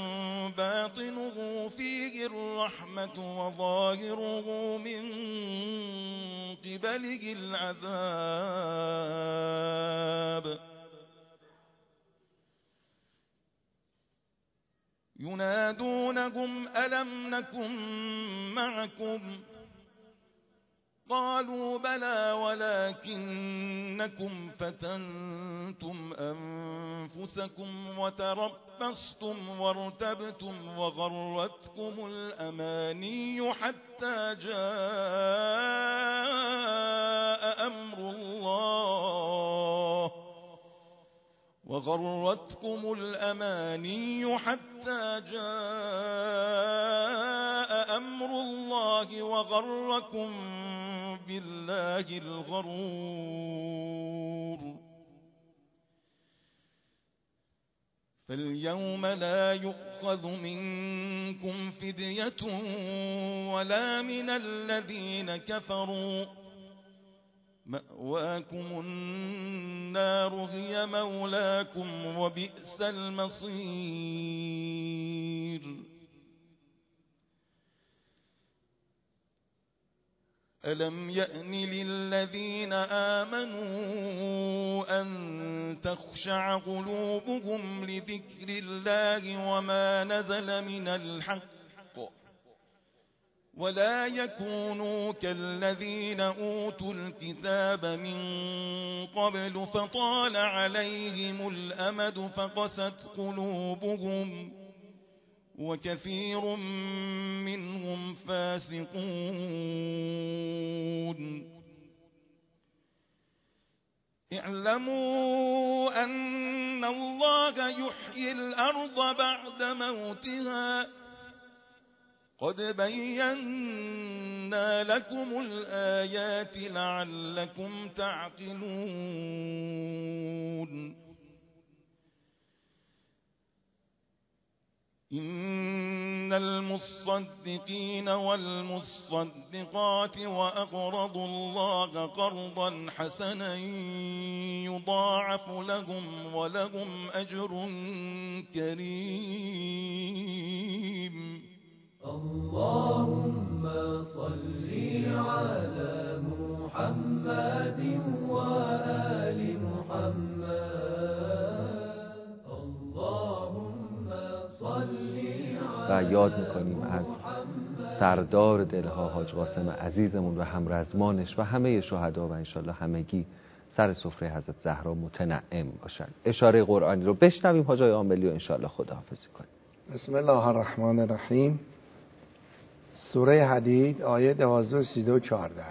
باطنه فيه الرحمة وظاهره من قبله العذاب. ينادونهم ألم نكن معكم قالوا بلى ولكنكم فتنتم أنفسكم وتربصتم وارتبتم وغرتكم الأماني حتى جاء أمر الله وغرتكم الأماني حتى جاء أمر الله وغركم بالله الغرور. فاليوم لا يؤخذ منكم فدية ولا من الذين كفروا مأواكم النار هي مولاكم وبئس المصير. ألم يأن للذين آمنوا أن تخشع قلوبهم لذكر الله وما نزل من الحق ولا يكونوا كالذين أوتوا الكتاب من قبل فطال عليهم الأمد فقست قلوبهم وكثير منهم فاسقون. اعلموا أن ان الله یحیی الارض بعد موتها قد بينا لكم الآيات لعلكم تعقلون إن المصدقين والمصدقات وأقرضوا الله قرضا حسنا يضاعف لهم ولهم أجر كريم اللهم صل على محمد وآل محمد اللهم صل و یاد میکنیم از سردار دلها حاج قاسم عزیزمون و همرزمانش و همه شهدا و انشالله همگی سر سفره حضرت زهرا متنعم باشن. اشاره قرآنی رو بشنویم حاج آقای عاملی و انشالله خداحافظی کنیم. بسم الله الرحمن الرحیم. سوره حدید آیه 12 32 14.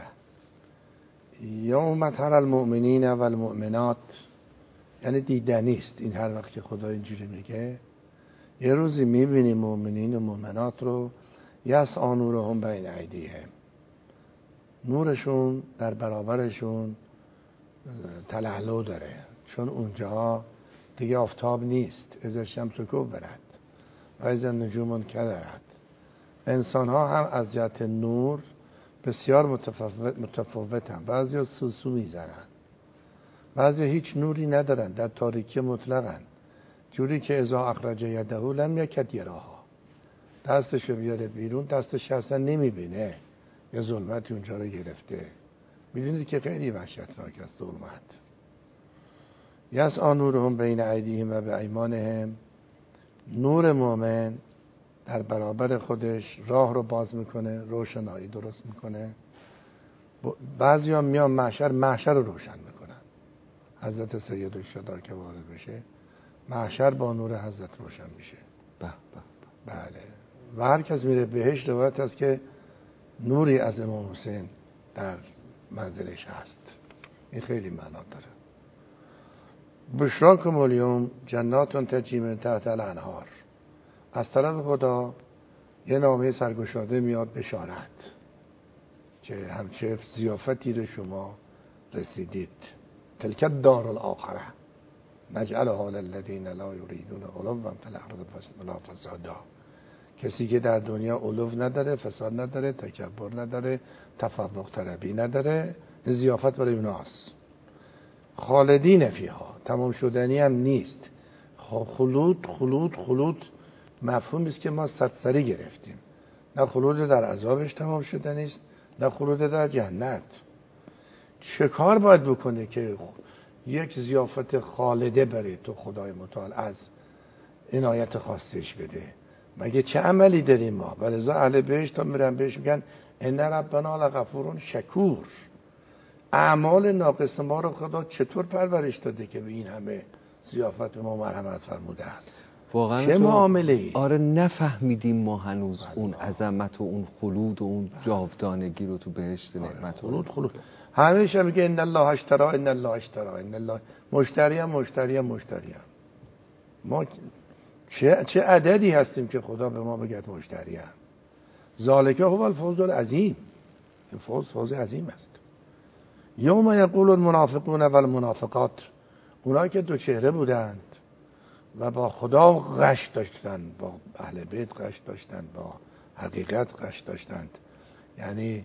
یوم تر المؤمنین و المؤمنات، یعنی دیدنی است این هر وقت که خدا اینجوری میگه. یه روزی میبینی مؤمنین و مؤمنات رو یسعی نورهم بین ایدیهم، نورشون در برابرشون تلالو داره، چون اونجا دیگه آفتاب نیست. اذا الشمس کورت و اذا النجوم انکدرت. انسان ها هم از جهت نور بسیار متفاوتن. بعضی ها سوسو میزنن، بعضی هیچ نوری ندارن، در تاریکی مطلقن، جوری که اذا اخرج یده لم یکد یراها. دستشو بیاره بیرون دستش اصلا نمیبینه، یه ظلمتی اونجا رو گرفته. میدونید که خیلی وحشتناک است ظلمت. یسعی نورهم بین ایدیهم و بایمانهم، نور مؤمن در برابر خودش راه رو باز میکنه، روشنایی درست میکنه. بعضی ها میان محشر رو روشن میکنن. حضرت سید الشهدا که وارد بشه محشر با نور حضرت روشن میشه. بله. و هر کس میره بهشت روایت است که نوری از امام حسین در منزلش هست. این خیلی معنا داره. بشراکم الیوم جنات تجری من تحت الانهار. از طرف خدا یه نامه سرگشاده میاد بشارت که همچه ضیافتی رو شما رسیدید. تلک الدار الاخره نجعلها للذین لا یریدون علوا فی الارض ولا فسادا. کسی که در دنیا علو نداره، فساد نداره، تکبر نداره، تفوق طلبی نداره، ضیافت برای اوناست. خالدین فیها، تمام شدنی هم نیست. خلود مفهومی است که ما صدسری گرفتیم. نه خلود در عذابش تمام شدنی است، نه خلود در جنت. چه کار باید بکنه که یک ضیافت خالده برای تو خدای متعال از عنایت خاصش بده؟ مگه چه عملی داریم ما؟ ولذا اهل بهشت تا میرن بهش میگن ان ربنا لغفور شکور. اعمال ناقص ما رو خدا چطور پرورش داده که به این همه ضیافت ما مرحمت فرموده است؟ واقعا چه معامله ای؟ آره نفهمیدیم ما هنوز اون عظمت و اون خلود و اون جاودانگی رو تو بهشت نعمت. خلود همیشه میگه ان الله اشتری ان الله اشتری ان الله مشتری. ما چه عددی هستیم که خدا به ما بگه مشتری. ذالک هو الفوز العظیم. این فوز عظیم است. یوم یقول المنافقون والمنافقات، اونایی که دو چهره بودند و با خدا غش داشتن، با اهل بیت غش داشتن، با حقیقت غش داشتند، یعنی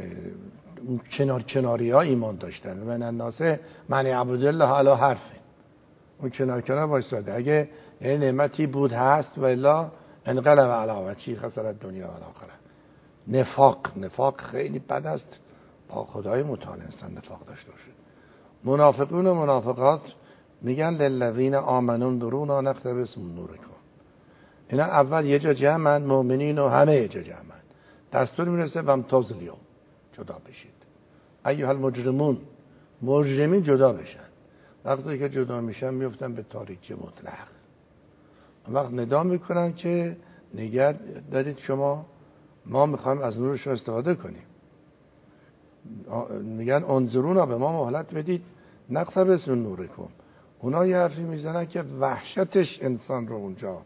کناری ها ایمان داشتن. من الناس من عبد الله علی حرفه، اون کنار وایساده. اگه یعنی نعمتی بود هست و الا انقلب علی وجهی خسر دنیا و آخره. نفاق خیلی بد است. با خدای متعال انسان نفاق داشته باشه. منافقون و منافقات میگن للذین آمنون درونا نقتبس من نورکم. اینا اول یه جا جمعن، مؤمنین و همه یه جا جمعن. دستور میرسه وامتاز الیوم، جدا بشید. ایها المجرمون، مجرمین جدا بشن. وقتی که جدا میشن میفتن به تاریکی مطلق. وقت ندا میکنن که نگه دارید شما، ما میخوایم از نور شما استفاده کنیم. میگن انظرونا، به ما مهلت بدید، نقتبس من نورکم. اونا یه حرفی میزنن که وحشتش انسان رو اونجا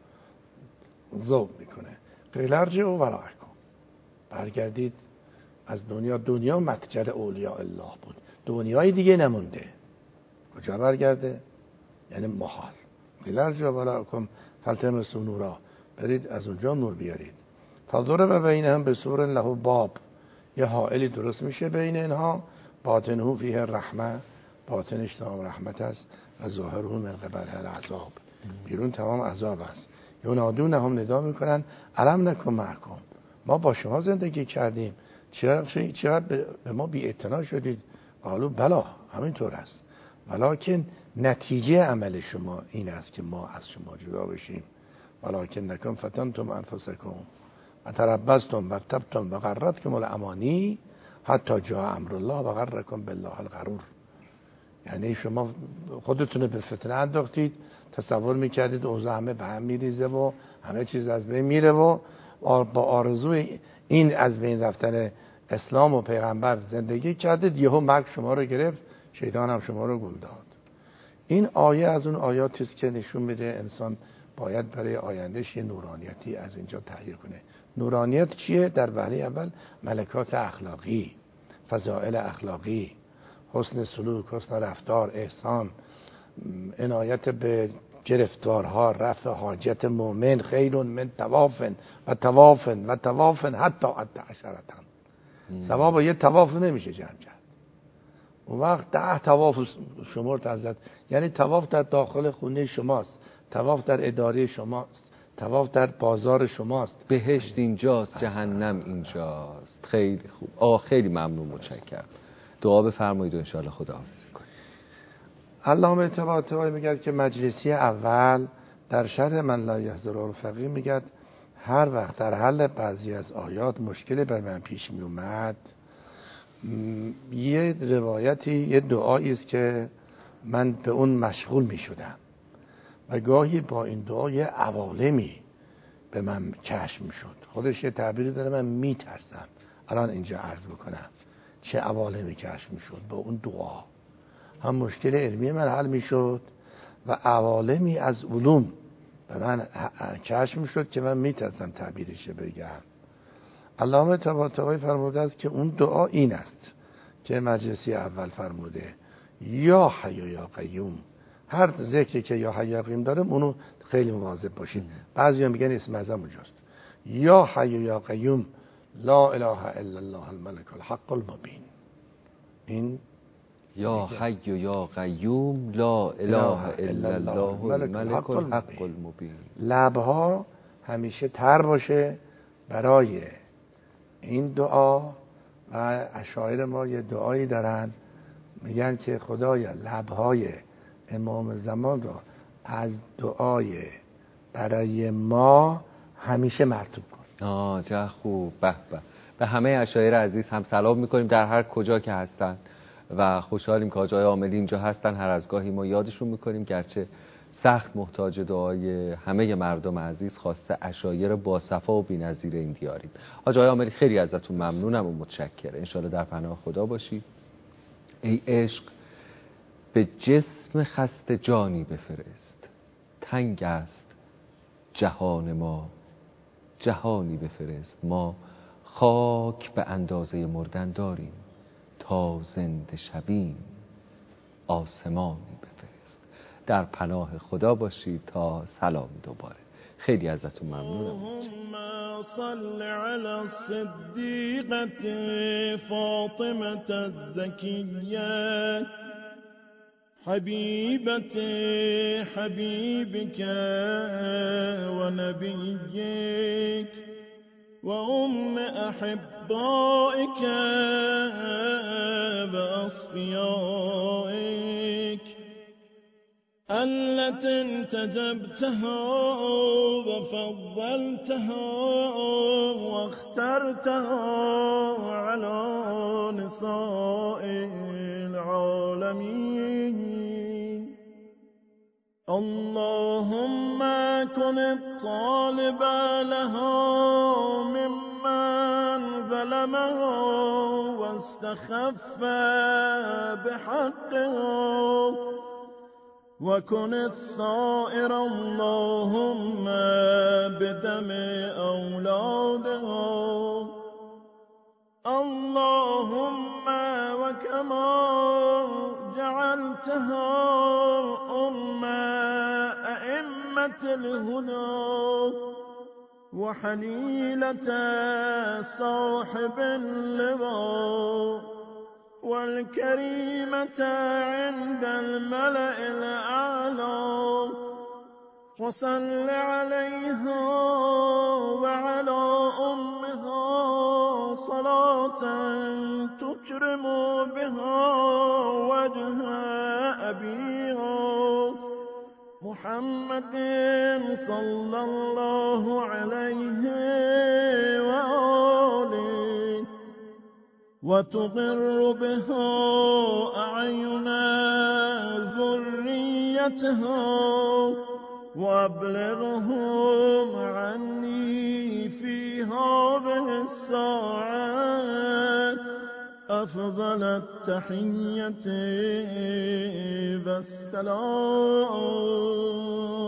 ذوب میکنه. قیل ارجعوا وراءکم، برگردید از دنیا متجر اولیاء الله بود، دنیای دیگه نمونده. کجا برگرده؟ یعنی محال. قیل ارجعوا وراءکم فالتمسوا نورا، برید از اونجا نور بیارید. فضرب بینهم بسور له باب، یه حائلی درست میشه بین اینها، باطنه فیه الرحمه، باطنش تمام رحمت است، و ظاهره من قبل العذاب، بیرون تمام عذاب است. ینادونهم، ندا میکنن الم نکن معکم، ما با شما زندگی کردیم، چرا به ما بی اعتنا شدید؟ قالوا بلا، همینطور است، ولکن نتیجه عمل شما این است که ما از شما جدا بشیم. ولکن نکن فتنتم انفسکم و تربصتم و ارتبتم و غرتکم الامانی حتی جاء امر الله و غرکم بالله الغرور. یعنی شما خودتون به فتنه انداختید، تصور میکردید اوضاع همه به هم میریزه و همه چیز از بین میره و با آرزوی این از بین رفتن اسلام و پیغمبر زندگی کردید، یهو مرگ شما رو گرفت، شیطان هم شما رو گول داد. این آیه از اون آیاتی است که نشون میده انسان باید برای آیندهش یه نورانیتی از اینجا تحقیق کنه. نورانیت چیه؟ در وهله اول ملکات اخلاقی، فضائل اخلاقی، حسن سلوک، حسن رفتار، احسان، عنایت به گرفتارها، رفع حاجت مؤمن، خیر من توافن و توافن و توافن حتی عشرتن. ثواب یه تواف نمیشه جمع کرد. اون وقت 10 تواف شمرد حضرت، یعنی تواف در داخل خونه شماست، تواف در اداره شماست، تواف در بازار شماست. بهشت اینجاست، جهنم اینجاست. خیلی خوب. خیلی ممنون، متشکرم. دعا بفرمایید و ان شاءالله خداحافظی کنید. علامه طباطبایی میگه که مجلسی اول در شرح من لا یحضر الفقیه میگه هر وقت در حل بعضی از آیات مشکلی بر من پیش می اومد، یه روایتی، یه دعایی است که من به اون مشغول می شدم و گاهی با این دعا یه عوالمی به من کشف می شد. خودش یه تعبیری داره، من می ترسم الان اینجا عرض بکنم چه عوالمی کشف می شد. با اون دعا هم مشکل علمی من حل می شد و عوالمی از علوم به من کشف می شد که من می ترسم تعبیرش بگم. علامه طباطبایی فرموده است که اون دعا این است که مجلسی اول فرموده یا حی یا قیوم. هر ذکری که یا حی یا قیوم داره اونو خیلی مواظب باشید. بعضیا میگن اسم اعظم اونجاست. یا حی یا قیوم لا اله الا الله الملك الحق المبین. این یا حی یا قیوم لا اله الا الله الملك الحق المبین. لبها همیشه تر باشه برای این دعا. و اشاعره ما یه دعایی دارن میگن که خدایا لبهای امام زمان رو از دعای برای ما همیشه مرطوب کن. چه خوب. به همه اشاعره عزیز هم سلام میکنیم در هر کجا که هستن و خوشحالیم که آقای عاملی اینجا هستن. هر از گاهی ما یادشون میکنیم، گرچه سخت محتاج دعای همه مردم عزیز، خواسته اشایر با صفا و بی‌نظیر این دیاریم. آقای عاملی خیلی ازتون ممنونم و متشکرم. انشالله در پناه خدا باشید. ای عشق به جسم خسته جانی بفرست، تنگ است جهان ما جهانی بفرست. ما خاک به اندازه مردن داریم، تا زنده شویم آسمانی بفرست. در پناه خدا باشید تا سلام دوباره. خیلی ازتون ممنونم. اللهم صل على الصديقة فاطمة الزكية حبيبة حبيبك ونبيك وأم أحبائك وأصفيائك التي انتجبتها وفضلتها واخترتها على نساء العالمين. اللهم كن الطالب لها ممن ظلمها واستخف بحقها وكن الثائر اللهم بدم أولادهم اللهم وكما جعلتها أئمة الهدى وحليلة صاحب اللواء والكريمة عند الملأ الأعلى وصل عليها وعلى أمها صلاة تكرم بها وجه أبيها محمد صلى الله عليه وآله وتقر بها أعين ذريتها وأبلغهم عني في هذه الساعة أفضل التحية والسلام